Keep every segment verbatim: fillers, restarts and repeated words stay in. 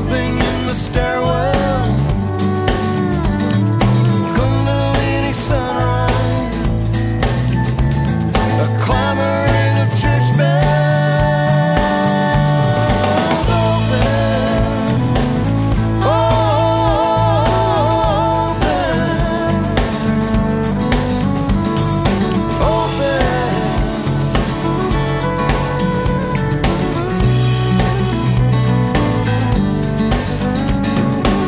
bumping in the stairwell, Kundalini sunrise, a clamoring of church bells. Open, open, open.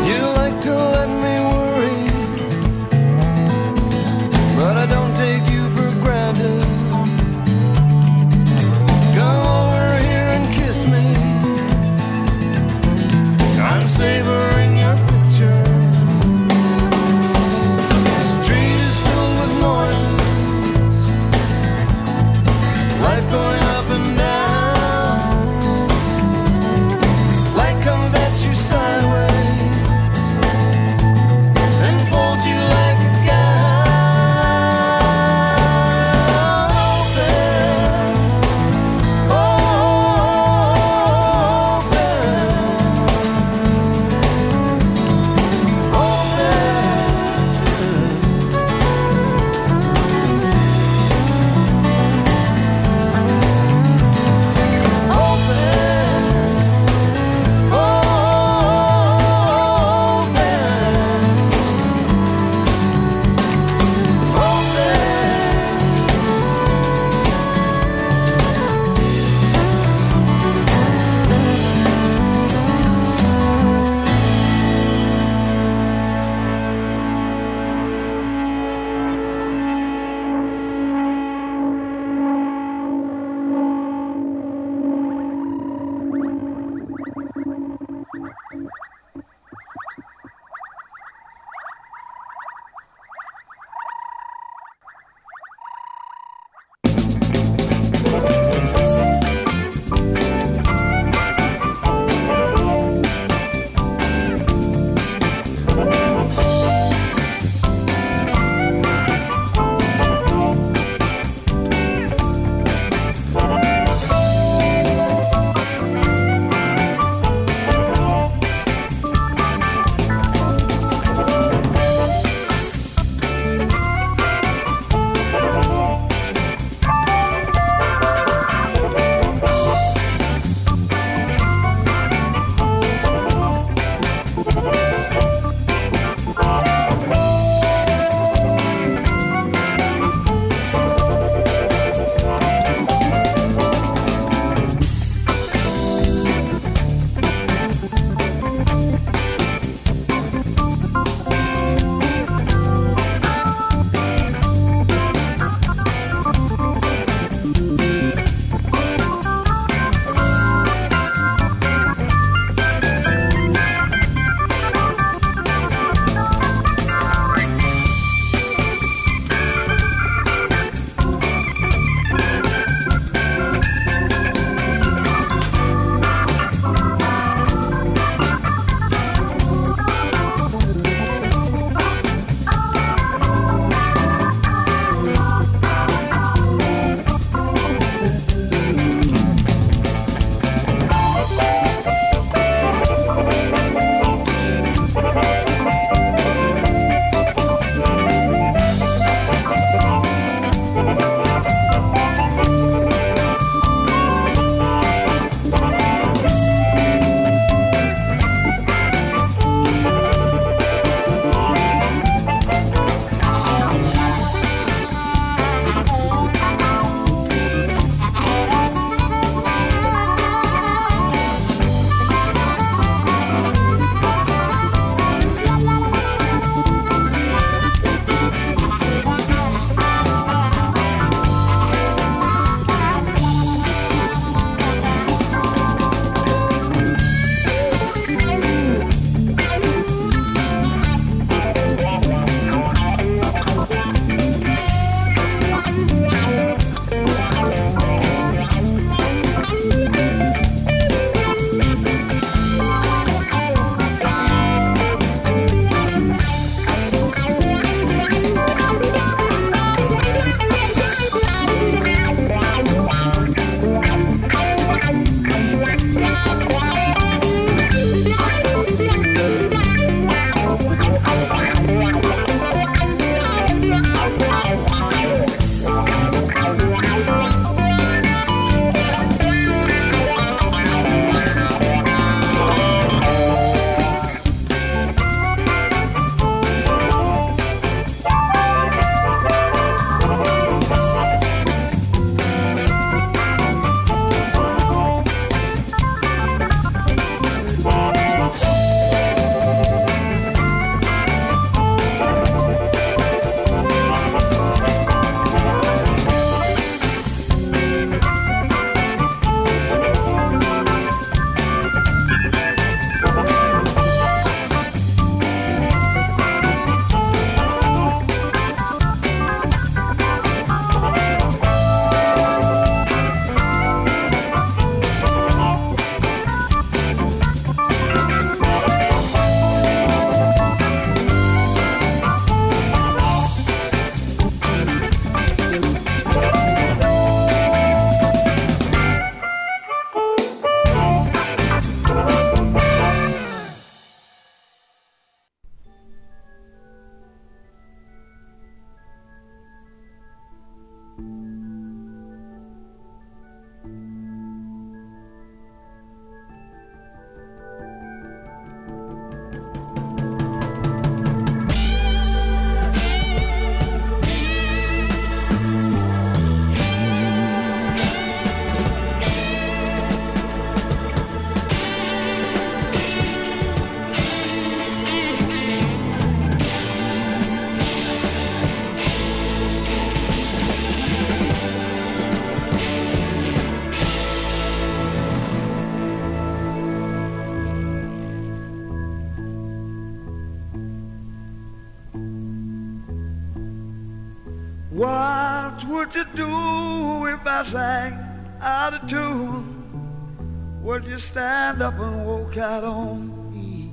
What would you do if I sang out of tune? Would you stand up and walk out on me?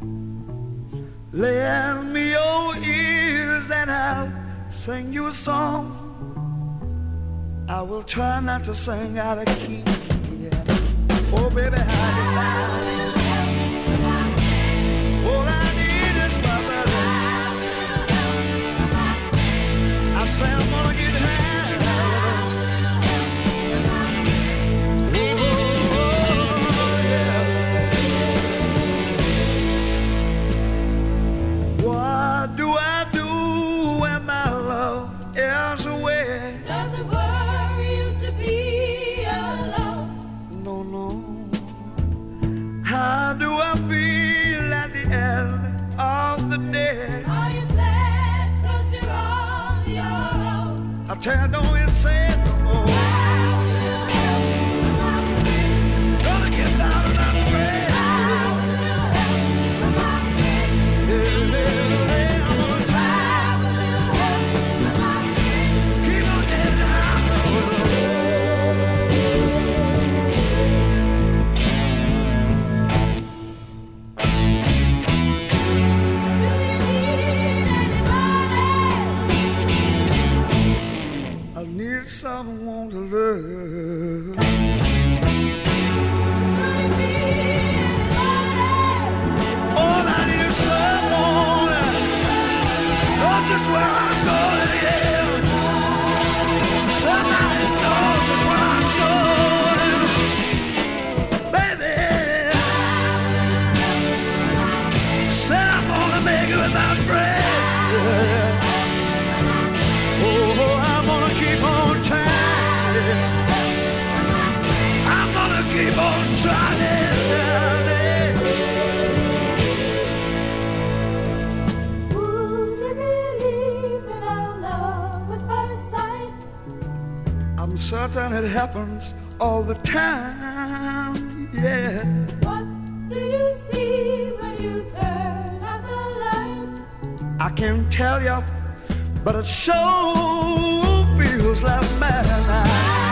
Lend me your ears and I'll sing you a song. I will try not to sing out of key. Yeah. Oh, baby, how you like? All I need is my brother. I say I'm gonna get high. What do I do when my love is away? Does it worry you to be alone? No, no. How do I feel at the end of the day? Are you sad 'cause you're on your own? I tell you, don't even say it no more. Gonna get out of my way. Someone to love. All I need is someone. Knows just where I'm going, yeah. Somebody knows just where I'm going, baby. Said I'm gonna make it with my friends. Oh, I'm gonna keep on trying. I'm gonna keep on trying. Would you believe in our love at first sight? I'm certain it happens all the time, yeah. What do you see when you turn out the light? I can't tell you, but it sure feels like madness.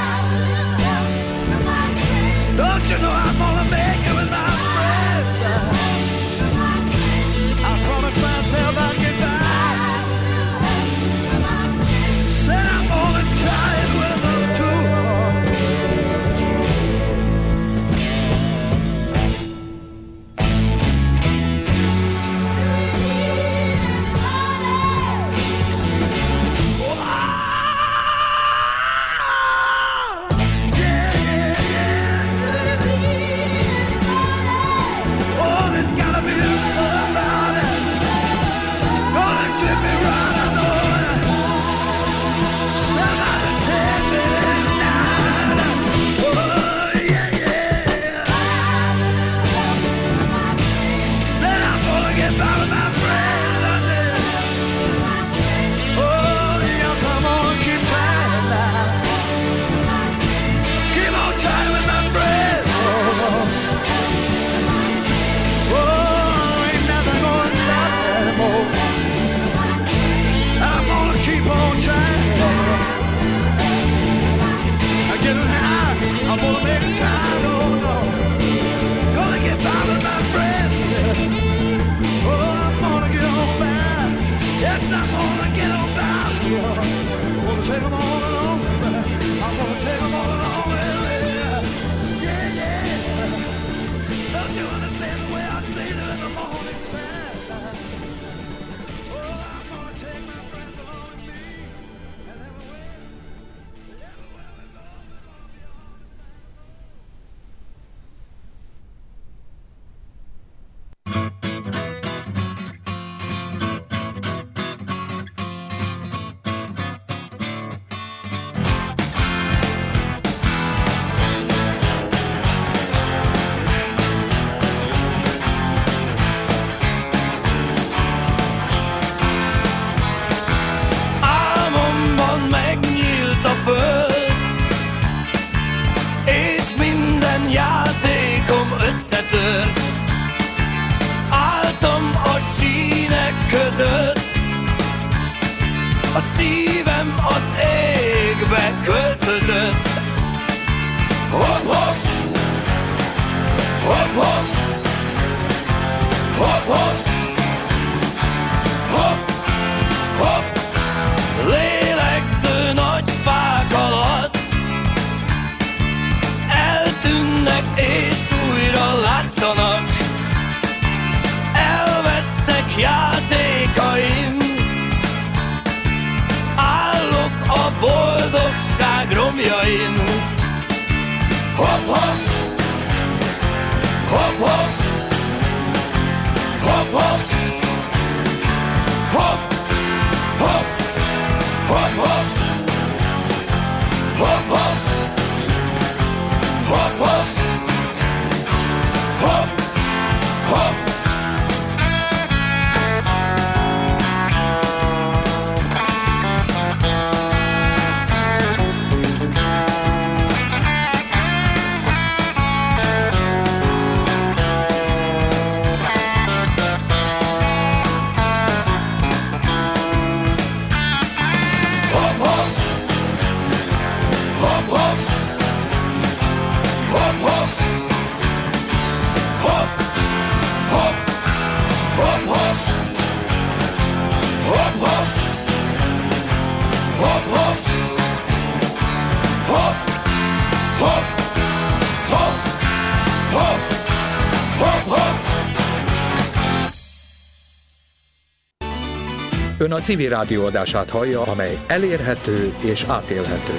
Don't you know I'm gonna make it with my friends? I promised myself I'd get back. Said I'm gonna try it with them too. I'm gonna make a time, oh no. Gonna get by with my friends. Oh, játékaim. Állok a boldogság romjain. Hopp, hopp, hopp, hopp, hopp, hopp, hopp, hopp, hopp, hopp, hopp, hopp, hopp, hopp, hopp, hopp. Ön a civil rádió adását hallja, amely elérhető és átélhető.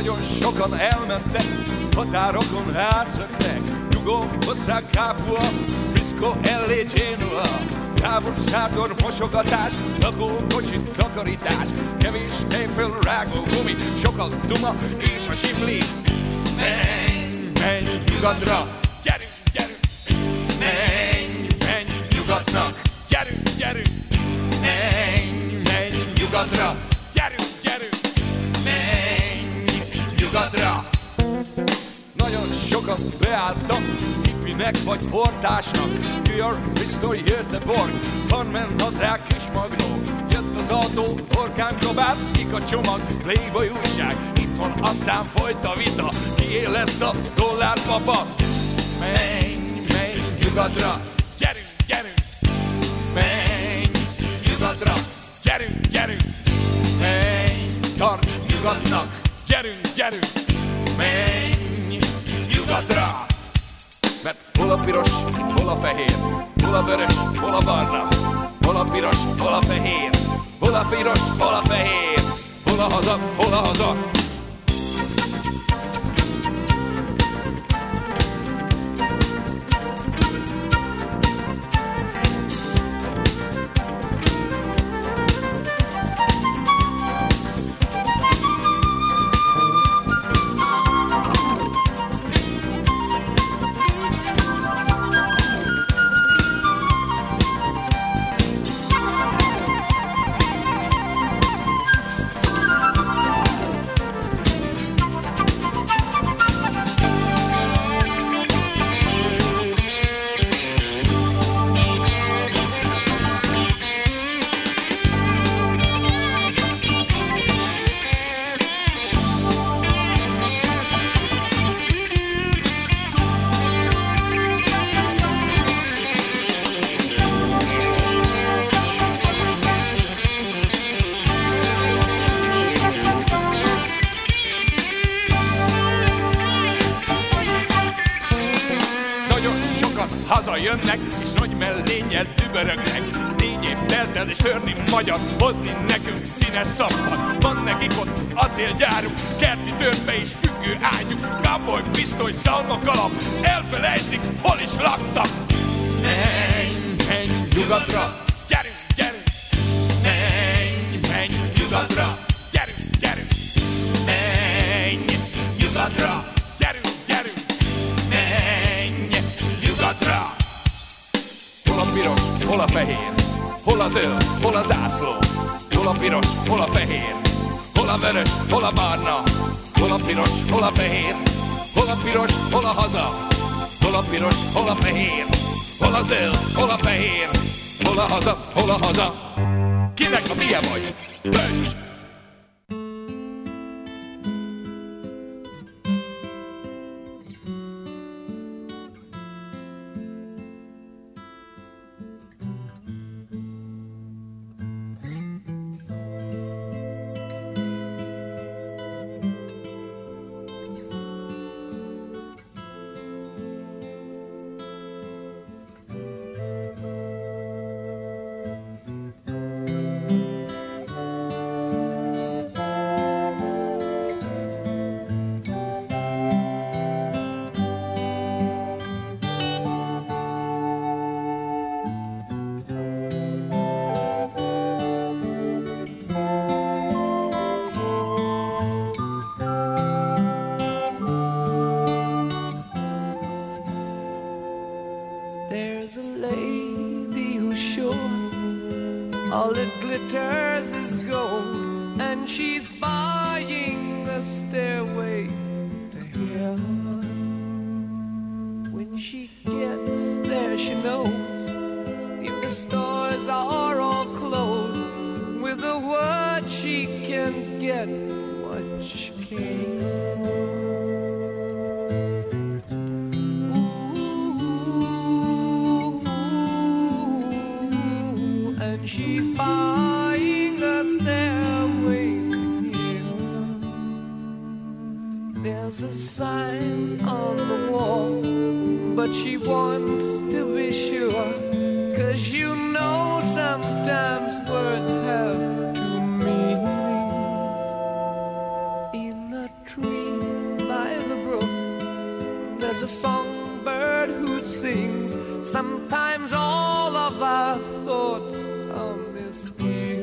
Nagyon sokan elmentek, határokon átszöktek, Nyugon, osztrák, Kápua, Frisco, el á, Genoa. Távolságon mosogatás, lakókocsi takarítás, kevés tejföl, rágó gumi, sokkal duma és a simli. Menj, menj nyugatra, gyerünk, gyerünk! Menj, menj nyugatnak, gyerünk, gyerünk! Menj, menj nyugatra, gyerünk, gyerünk! Menj nyugatra! Nagyon sokan beálltak, hippinek vagy portásnak. New York, Bristol, Göteborg, Farmen, nadrág és magnó. Jött az autó, orkán kabát, kik a csomag, Playboy újság. Itthon aztán folyt a vita, kié lesz a dollárpapa. Menj, menj nyugatra, gyerünk, gyerünk! Menj nyugatra, gyerünk, gyerünk! Menj, tarts nyugatnak, gyerünk, gyerünk! Menj nyugatra! Mert hol a piros, hol a fehér, hol a vörös, hol a barna, hol a piros, hol a fehér, hol a piros, hol a fehér, hol a haza, hol a haza. Hazajönnek, és nagy mellénnyel dübörögnek. Négy év telt el, és törni magyar, hozni nekünk színes szappan. Van nekik ott acélgyáruk, kerti törpe és függő ágyuk, cowboy, pisztoly, szalma, kalap, elfelejtik, hol is laktak. Menj, menj nyugatra, gyerünk, gyerünk! Menj, menj nyugatra, gyerünk, gyerünk! Menj nyugatra, gyerünk, gyerünk! Menj nyugatra! Hol a piros, hol a fehér, hol a zöld, hol a zászló, hol a piros, hol a fehér, hol a vörös, hol a barna, hol a piros, hol a fehér, hol a piros, hol a haza, hol a piros, hol a fehér, hol a zöld, hol a fehér, hol a haza, hol a haza. Kinek a milyen vagy? Bölcs! All that glitters is gold, and she's buying a stairway to heaven. When she gets there, she knows if the stores are all closed, with a word she can get what she came for. She's buying a stairway here. There's a sign on the wall, but she wants to be sure, 'cause you know sometimes words have two meanings. In a tree There's a songbird who sings. Sometimes all of our thoughts are misgiven.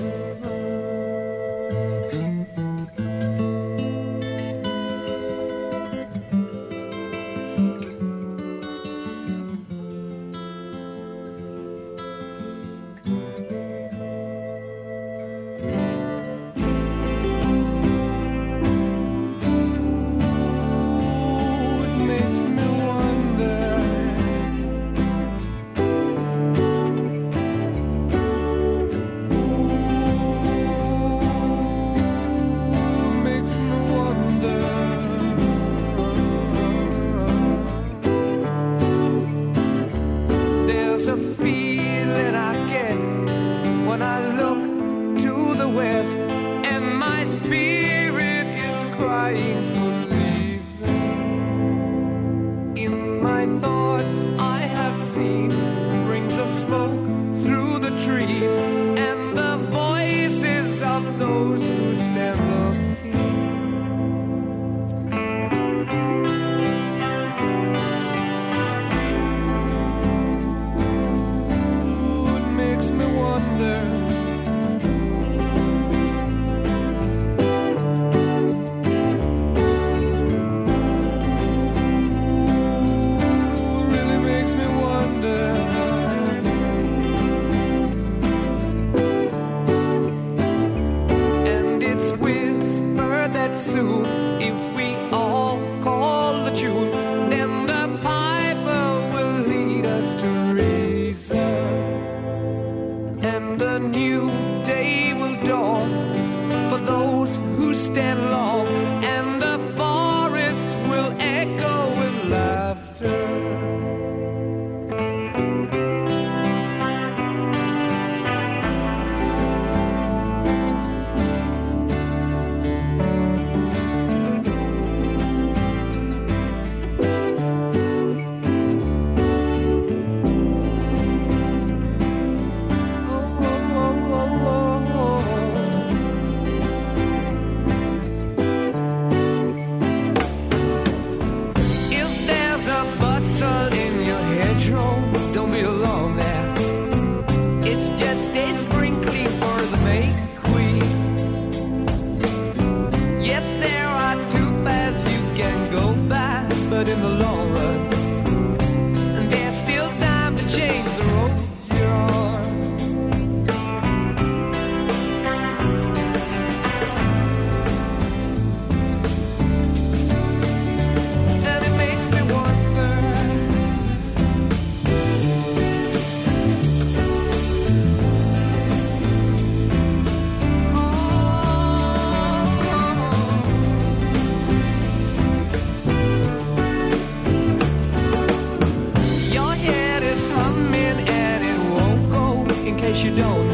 You don't